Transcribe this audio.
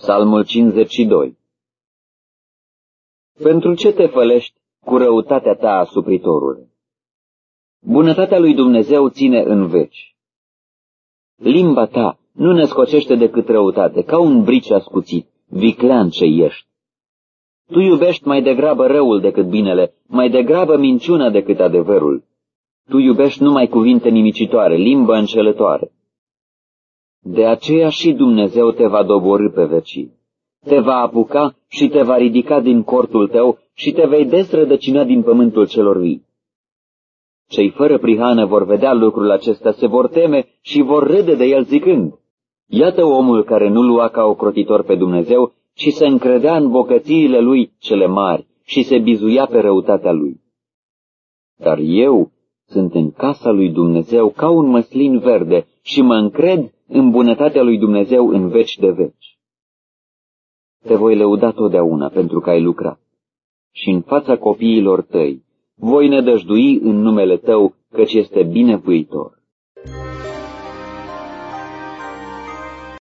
Psalmul 52. Pentru ce te fălești cu răutatea ta, asupritorule? Bunătatea lui Dumnezeu ține în veci. Limba ta nu ne scocește decât răutate, ca un brice ascuțit, viclean ce ești. Tu iubești mai degrabă răul decât binele, mai degrabă minciuna decât adevărul. Tu iubești numai cuvinte nimicitoare, limbă înșelătoare. De aceea și Dumnezeu te va doborî pe vecii. Te va apuca și te va ridica din cortul tău și te vei desrădăcina din pământul celor vii. Cei fără prihană vor vedea lucrul acesta, se vor teme și vor râde de el zicând: iată omul care nu lua ca ocrotitor pe Dumnezeu, ci se încredea în bogățiile lui cele mari și se bizuia pe răutatea lui. Dar eu sunt în casa lui Dumnezeu ca un măslin verde și mă încred în bunătatea lui Dumnezeu în veci de veci. Te voi lăuda totdeauna pentru că ai lucrat și în fața copiilor tăi voi nădăjdui în numele tău, căci este binevoitor.